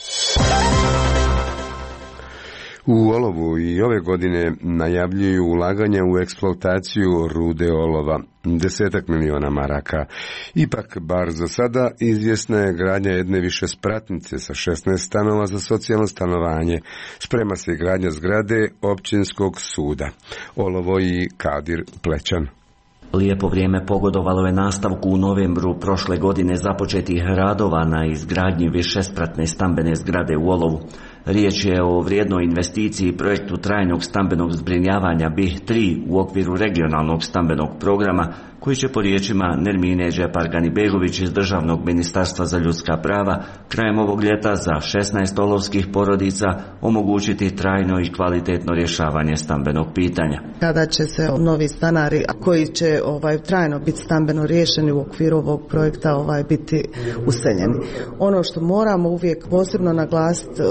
U olovu i ove godine najavljuju ulaganja u eksploataciju rude olova, desetak miliona maraka. Ipak, bar za sada, izvjesna je gradnja jedne više spratnice sa šesnaest stanova za socijalno stanovanje. Sprema se i gradnja zgrade općinskog suda. Olovo i Kadir Plećan. Lijepo vrijeme pogodovalo je nastavku u novembru prošle godine započetih radova na izgradnji višespratne stambene zgrade u Olovu. Riječ je o vrijednoj investiciji projektu trajnog stambenog zbrinjavanja B I H tri u okviru regionalnog stambenog programa, koji će po riječima Nermine Džepargani-Begović iz Državnog ministarstva za ljudska prava krajem ovog ljeta za šesnaest olovskih porodica omogućiti trajno i kvalitetno rješavanje stambenog pitanja. Kada će se novi stanari koji će ovaj trajno biti stambeno riješeni u okviru ovog projekta ovaj biti useljeni. Ono što moramo uvijek posebno naglasiti u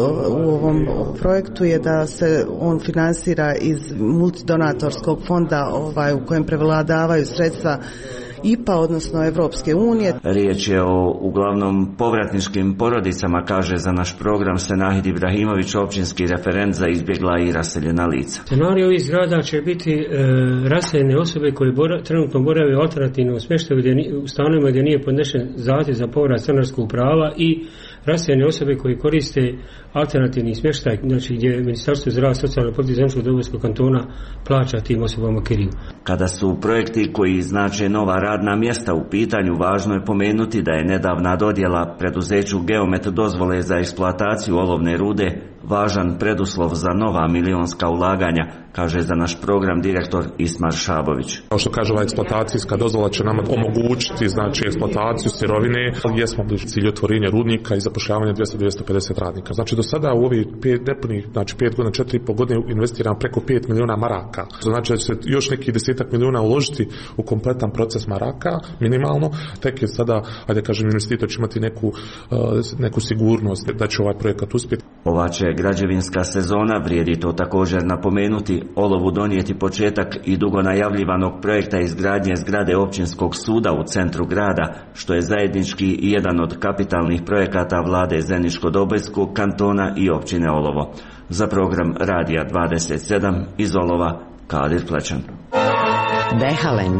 ovom projektu je da se on finansira iz multidonatorskog fonda ovaj, u kojem prevladavaju sredstva I P A, odnosno Evropske unije. Riječ je o uglavnom povratničkim porodicama, kaže za naš program Senahid Ibrahimović, općinski referent za izbjegla i raseljena lica. Scenarij ovih zgrada će biti e, raseljene osobe koje bora, trenutno borave u alternativnom smještaju u stanovima gdje nije podnešen zahtjev za povrat stanarskog prava i raseljene osobe koji koriste alternativni smještaj, znači gdje Ministarstvo zdravlja, socijalne politike Zeničkog Dobojskog kantona plaća tim osobama kiriju. Kada su projekti koji znače nova radna mjesta u pitanju, važno je pomenuti da je nedavna dodjela preduzeću Geomet dozvole za eksploataciju olovne rude važan preduslov za nova milionska ulaganja, kaže za naš program direktor Ismar Šabović. Kao što kaže, ova eksploatacijska dozvola će nam omogućiti znači eksploataciju sirovine, gdje smo bliži cilju otvorenja rudnika i zapošljavanja dvjesto do dvjesto pedeset radnika. Znači do sada u ovih pet nepunih, znači pet godina, četiri i pol godine investiramo preko pet miliona maraka. Znači da će se još neki desetak miliona uložiti u kompletan proces maraka, minimalno, tek je sada, ajde kažem, investitor će imati neku, neku sigurnost da će ovaj projekat uspjeti. Ova će građevinska sezona, vrijedi to također napomenuti, Olovu donijeti početak i dugo najavljivanog projekta izgradnje zgrade općinskog suda u centru grada, što je zajednički i jedan od kapitalnih projekata vlade Zeničko-Dobojskog kantona i općine Olovo. Za program Radija dvadeset sedam iz Olova, Kadir Plečan. Dehalend.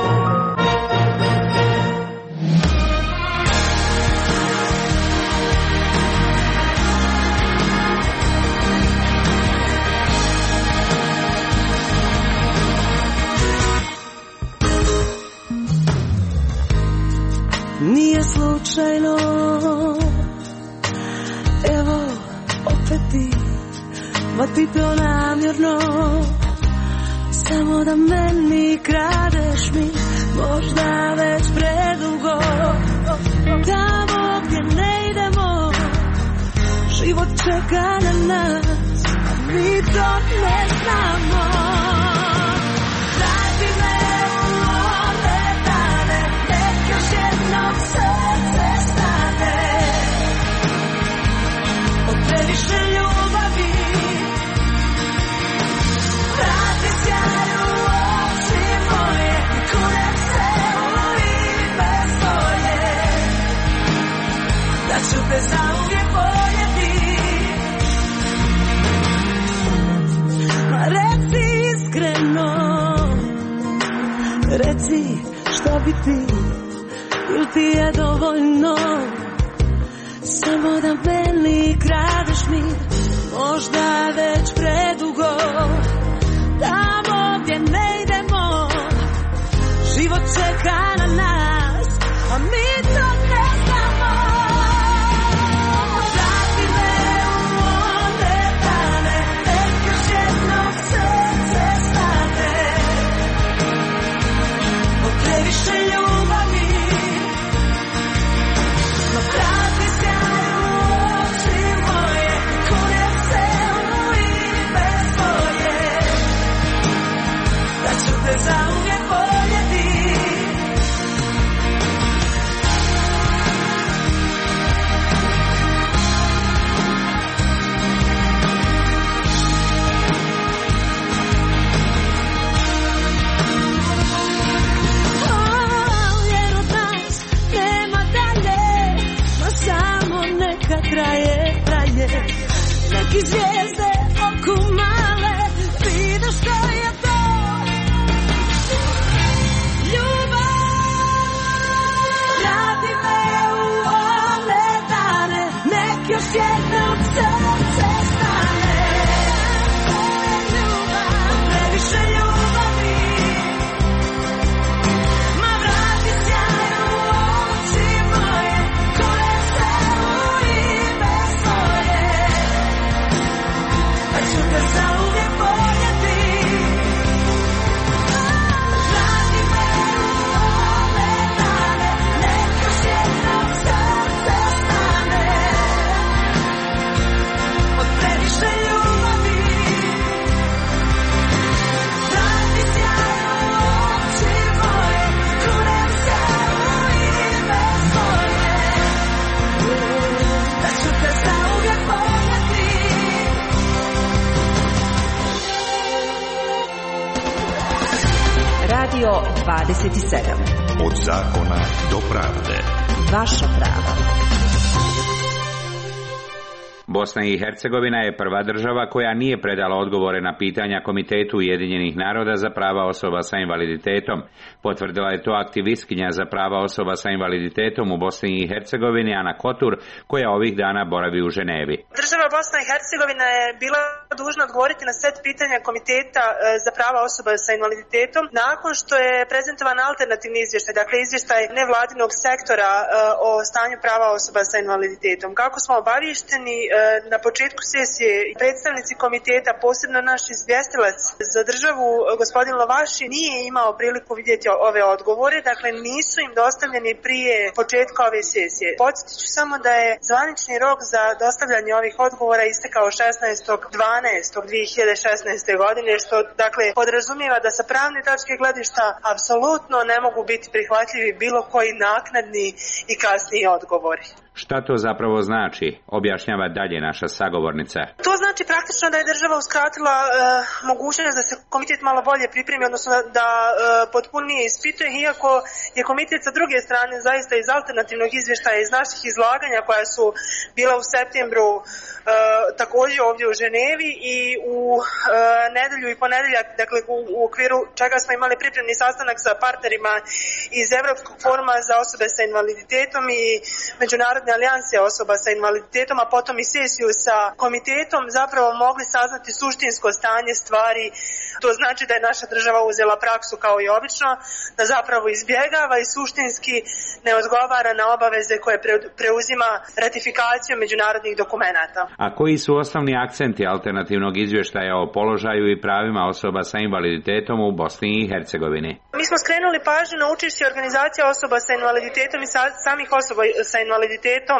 Nije slučajno, evo opet ti, ma ti to namjerno, samo da meni kradeš mi, možda već predugo. Tamo gdje ne idemo, život čeka na nas, a mi to ne znamo. Vrati me u one dane, nek još jednom srce stane, od previše ljubavi. Vrati sjaj u oči moje, kunem se u ime svoje, da ću te zauvijek voljeti. Ma reci iskreno, reci što bi ti, ili ti je dovoljno, samo da meni kradeš mi, možda već predugo. Tamo gdje ne idemo, život čeka na nas, a mi to ne znamo. Vrati me u one dane, nek još jednom srce stane, od previše ljubavi. Ma vrati sjaj u oči moje, kunem se u ime svoje, da ću te zauvijek voljeti. Oh, jer od nas nema dalje, no samo neka traje, traje. Neki zvijezde oko male, vide što je to ljubav. Vrati me u one dane, nek još jednom srce stane, od previše ljubavi. Ma vrati sjaj u oči moje, kunem se u ime svoje, Radio dvadeset sedam. Od zakona do pravde. Vaša prava. Bosna i Hercegovina je prva država koja nije predala odgovore na pitanja Komitetu Ujedinjenih naroda za prava osoba sa invaliditetom. Potvrdila je to aktivistkinja za prava osoba sa invaliditetom u Bosni i Hercegovini Ana Kotur, koja ovih dana boravi u Ženevi. Država Bosna i Hercegovina je bila dužna odgovoriti na set pitanja Komiteta za prava osoba sa invaliditetom nakon što je prezentovan alternativni izvještaj, dakle izvještaj nevladinog sektora o stanju prava osoba sa invaliditetom. Kako smo obavješteni, na početku sesije predstavnici komiteta, posebno naš izvjestilac za državu, gospodin Lovaši, nije imao priliku vidjeti ove odgovore, dakle nisu im dostavljeni prije početka ove sesije. Podsjetit ću samo da je zvanični rok za dostavljanje ovih odgovora istekao šesnaestog dvanaestog dvije hiljade šesnaeste. godine, što dakle podrazumijeva da sa pravne tačke gledišta apsolutno ne mogu biti prihvatljivi bilo koji naknadni i kasniji odgovori. Šta to zapravo znači, objašnjava dalje naša sagovornica. To znači praktično da je država uskratila e, mogućnost da se komitet malo bolje pripremi, odnosno da, da e, potpunije ispituje, iako je komitet sa druge strane zaista iz alternativnog izvještaja, iz naših izlaganja koja su bila u septembru e, također ovdje u Ženevi i u e, nedelju i ponedeljak, dakle u, u okviru čega smo imali pripremni sastanak sa partnerima iz Evropskog foruma za osobe sa invaliditetom i Međunarodne alijanse osoba sa invaliditetom, a potom i sesiju sa komitetom, zapravo mogli saznati suštinsko stanje stvari. To znači da je naša država uzela praksu kao i obično, da zapravo izbjegava i suštinski ne odgovara na obaveze koje preuzima ratifikacijom međunarodnih dokumenata. A koji su osnovni akcenti alternativnog izvještaja o položaju i pravima osoba sa invaliditetom u Bosni i Hercegovini? Mi smo skrenuli pažnju na učešće organizacija osoba sa invaliditetom i samih osoba sa invaliditetom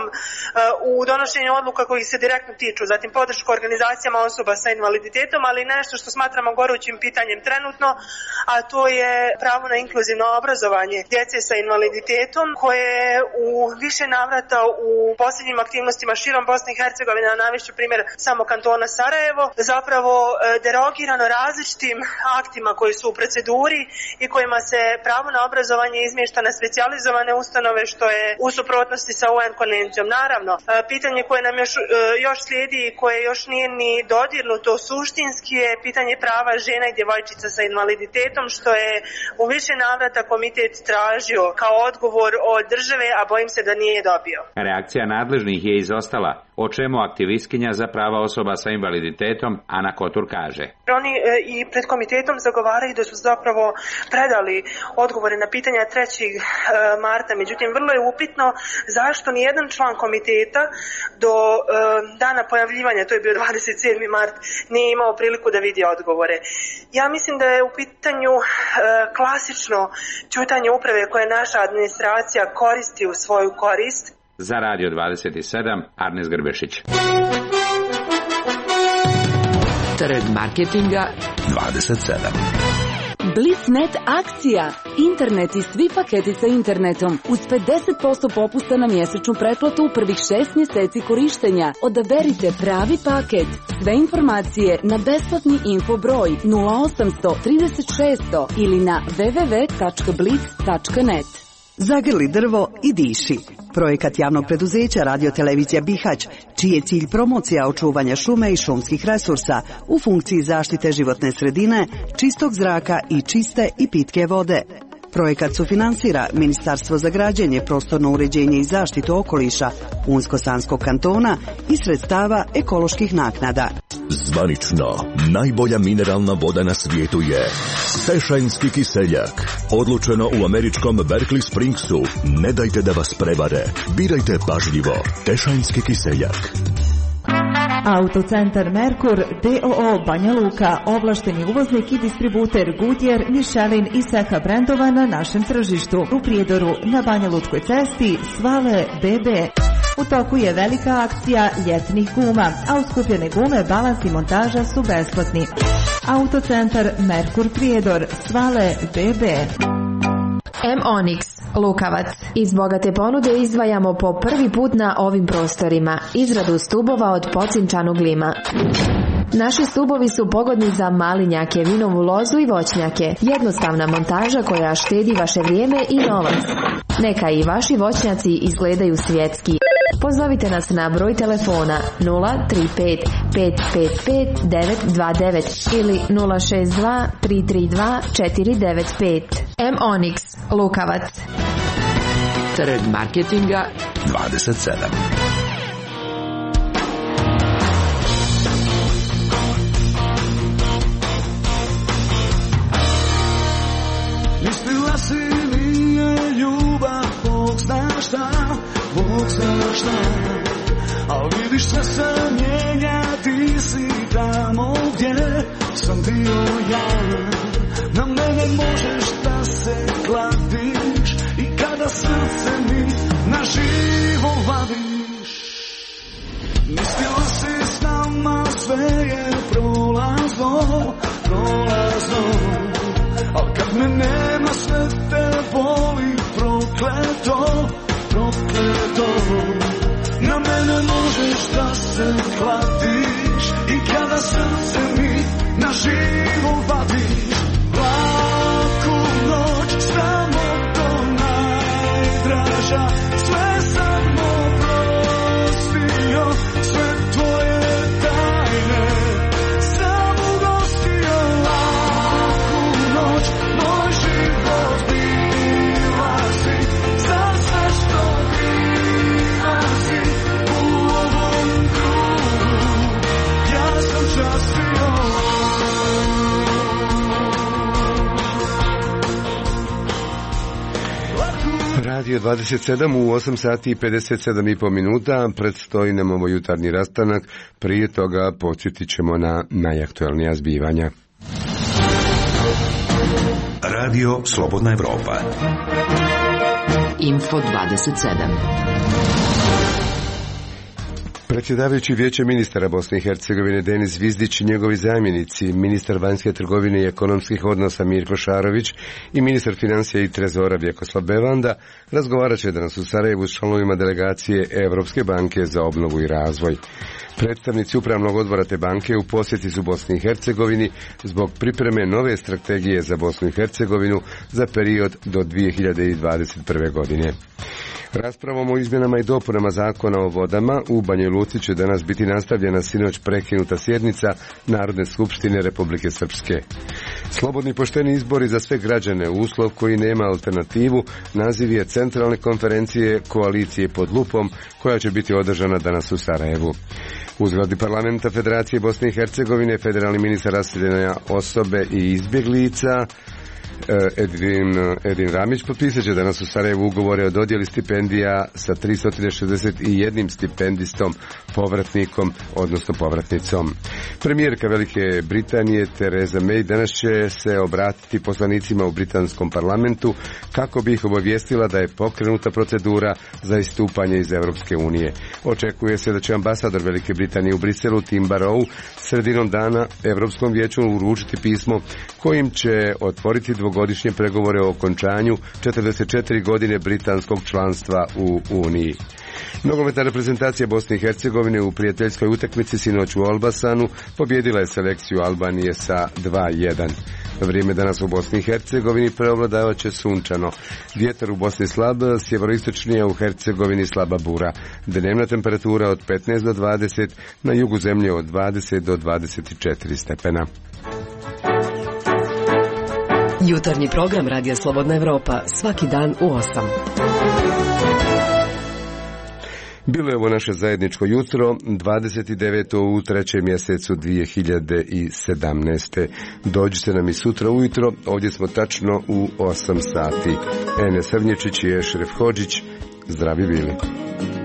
u donošenju odluka koji se direktno tiču, zatim podršku organizacijama osoba sa invaliditetom, ali nešto što smatramo gorućim pitanjem trenutno, a to je pravo na inkluzivno obrazovanje djece sa invaliditetom, koje je u više navrata u posljednjim aktivnostima širom Bosne i Hercegovine, na navešću primjer samo kantona Sarajevo, zapravo derogirano različitim aktima koji su u proceduri i kojima se pravo na obrazovanje izmješta na specijalizovane ustanove, što je u suprotnosti sa U N konvencijom. Naravno, pitanje koje nam još, još slijedi i koje još nije ni dodirnuto suštinski je pitanje prava žena i djevojčica sa invaliditetom, što je u više navrata komitet tražio kao odgovor od države, a bojim se da nije dobio. Reakcija nadležnih je izostala, o čemu aktivistkinja za prava osoba sa invaliditetom Ana Kotur kaže. Oni e, i pred komitetom zagovaraju da su zapravo predali odgovore na pitanja trećeg marta, međutim vrlo je upitno zašto nijedan član komiteta do e, dana pojavljivanja, to je bio dvadeset sedmi mart, nije imao priliku da vidi odgovore. Ja mislim da je u pitanju e, klasično ćutanje uprave koje naša administracija koristi u svoju korist. Za Radio dvadeset sedam, Arnes Grbešić. Trg marketinga dvadeset sedam. Blitznet akcija. Internet i svi paketi sa internetom uz pedeset posto popusta na mjesečnu pretplatu u prvih šest mjeseci korištenja. Odaberite pravi paket. Sve informacije na besplatni info broj nula osamsto trideset šesto ili na w w w tačka blitz tačka net. Zagrli drvo i diši. Projekat javnog preduzeća Radio-televizija Bihać, čiji je cilj promocija očuvanja šume i šumskih resursa u funkciji zaštite životne sredine, čistog zraka i čiste i pitke vode. Projekat sufinansira Ministarstvo za građenje, prostorno uređenje i zaštitu okoliša Unsko-Sanskog kantona i sredstava ekoloških naknada. Zvanično, najbolja mineralna voda na svijetu je Tešajnski kiseljak. Odlučeno u američkom Berkeley Springsu. Ne dajte da vas prevare. Birajte pažljivo. Tešajnski kiseljak. Autocentar Merkur D O O Banja Luka, ovlašteni uvoznik i distributer Goodyear, Michelin i Seka brendova na našem tržištu. U Prijedoru na Banja Lučkoj cesti Svale B B. U toku je velika akcija ljetnih guma, a uskupljene gume, balans i montaža su besplatni. Autocentar Merkur Prijedor, Svale B B. M Onyx, Lukavac. Iz bogate ponude izdvajamo po prvi put na ovim prostorima izradu stubova od pocinčanog lima. Naši stubovi su pogodni za malinjake, vinovu lozu i voćnjake. Jednostavna montaža koja štedi vaše vrijeme i novac. Neka i vaši voćnjaci izgledaju svjetski. Pozovite nas na broj telefona nula tri pet pet pet pet devet dva devet ili nula šest dva tri tri dva četiri devet pet. M Onyx, Lukavac. Trg marketinga dvadeset sedam. Mislila si nije ljubav, Bog zna šta, Bog zna šta. Al vidiš sve se mijenja, ti si tamo gdje sam bio ja. Na mene možeš da se kladiš i kada srce mi na živo vadiš. Mislila si s nama sve je prolazno, prolazno. Al kad me nema sve te boli prokleto, prokleto. Na mene možeš da se kladiš i kada srce mi na živo vadiš. Laku noć, sramotno najdraža, sve samo prostio, sve tvoje tajne sam ugostio. Laku noć, moj život bila si, za sve što bila si u ovom krugu, ja sam častio. Radio dvadeset sedam u osam sati i pedeset sedam i pol minuta, predstoji nam ovo jutarnji rastanak, prije toga podsjetit ćemo na najaktualnija zbivanja. Radio Slobodna Evropa. Info dvadeset sedam. Predsjedavajući Vijeće ministara Bosne i Hercegovine Denis Zvizdić i njegovi zamjenici, ministar vanjske trgovine i ekonomskih odnosa Mirko Šarović i ministar financija i trezora Vjekoslav Bevanda razgovarat će danas u Sarajevu s članovima delegacije Europske banke za obnovu i razvoj. Predstavnici upravnog odbora te banke u posjeti su Bosni i Hercegovini zbog pripreme nove strategije za Bosnu i Hercegovinu za period do dvije hiljade dvadeset prve. godine. Raspravom o izmjenama i dopunama zakona o vodama u Banja Luci će danas biti nastavljena sinoć prekinuta sjednica Narodne skupštine Republike Srpske. Slobodni pošteni izbori za sve građane, uslov koji nema alternativu, naziv je centralne konferencije Koalicije pod lupom koja će biti održana danas u Sarajevu. U zgradi parlamenta Federacije Bosne i Hercegovine federalni ministar raseljene osobe i izbjeglica Edin, Edin Ramić potpisat će danas u Sarajevu ugovore o dodjeli stipendija sa tristo šezdeset jedan stipendistom, povratnikom, odnosno povratnicom. Premijerka Velike Britanije Theresa May danas će se obratiti poslanicima u britanskom parlamentu kako bi ih obavijestila da je pokrenuta procedura za istupanje iz Europske unije. Očekuje se da će ambasador Velike Britanije u Briselu Tim Barrow sredinom dana Europskom vijeću uručiti pismo kojim će otvoriti dvogodišnje pregovore o okončanju četrdeset četiri godine britanskog članstva u Uniji. Nogometna reprezentacija Bosne i Hercegovine u prijateljskoj utakmici sinoć u Elbasanu pobjedila je selekciju Albanije sa dva jedan. Vrijeme danas u Bosni i Hercegovini prevladavat će sunčano. Vjetar u Bosni slab, sjeveroistočnije u Hercegovini slaba bura. Dnevna temperatura od petnaest do dvadeset, na jugu zemlje od dvadeset do dvadeset četiri stepena. Jutarnji program Radija Slobodna Evropa svaki dan u osam. Bilo je ovo naše zajedničko jutro, dvadeset deveto u trećem mjesecu dvije hiljade sedamnaeste. Dođite nam i sutra ujutro, ovdje smo tačno u osam sati. Ene Srnječić i Ešref Hodžić, zdravi bili.